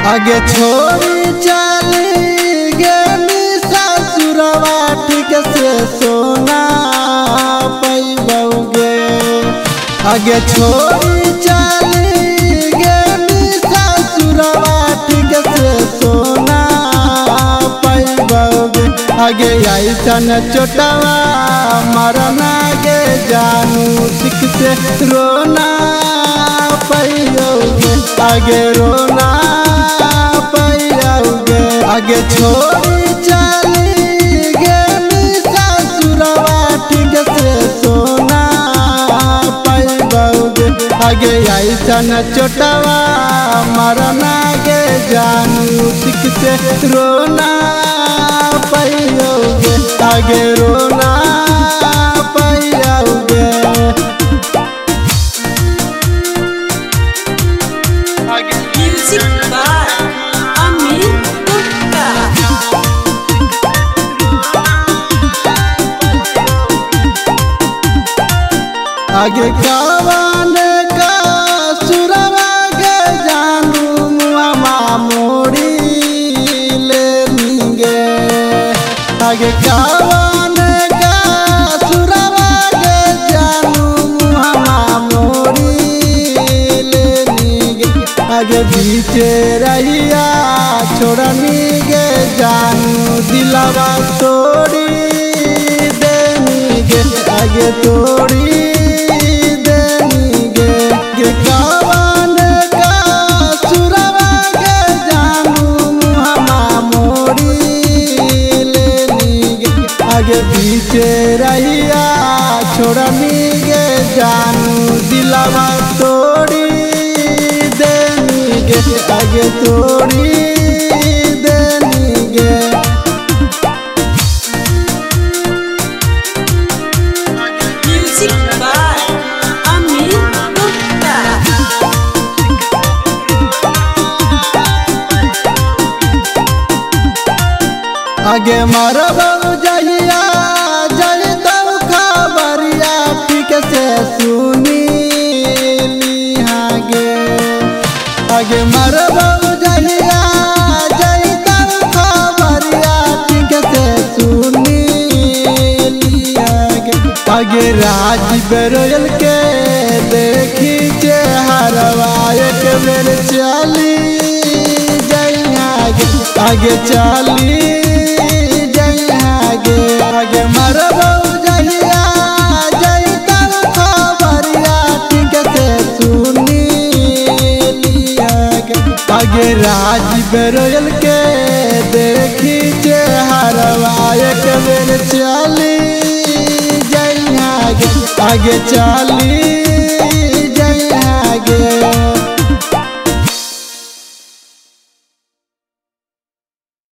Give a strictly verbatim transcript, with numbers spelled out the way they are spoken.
आगे छोड़ी चली गेली ससुरवा ठीक से सोना पैबौगे। आगे छोड़ी चली गेली ससुरवा ठीक से सोना पैबौगे। आगे ऐसन चोटवा मरना गे जानू ठीक से रोना पैबौगे। आगे रोना पैबौगे। आगे छोड़ी चली गेली ससुरवा ठीक से सोना पैबौगे। आगे ऐसन चोटवा मरना गे जानू ठीक से रोना पैबौगे। आगे रोना पैबौगे। Music by Amit Gupta. आगे कवन का सुरवा गे जानू मुआ मोड़ी ले नीगे। आगे कवन का सुरवा गे जानू मुआ मोड़ी ले नीगे। आगे बीचे रहिया छोड़नी गे जानू दिलवा तोड़ी देनी गे। आगे तोड़ी आगे बीचे रहिया छोड़नी गे जानू दिलवा तोड़ी देनी गे। आगे तोड़ी देनी गे। Music by Amit Gupta. आगे मरबौ जहिया जइतौ खबरिया ठीक से सुनी लिहागे। आगे मरबौ जहिया जइतौ खबरिया ठीक से सुनी लिहागे। आगे राज बेरोयल के देखी चेहरवा एक बेर चली जइहागे। आगे चली आगे मरबौ जहिया जइतौ खबरिया ठीक से सुनी लिहागे। आगे राज बेरोयल के देखी चेहरवा एक बेर चली जइहागे। आगे चली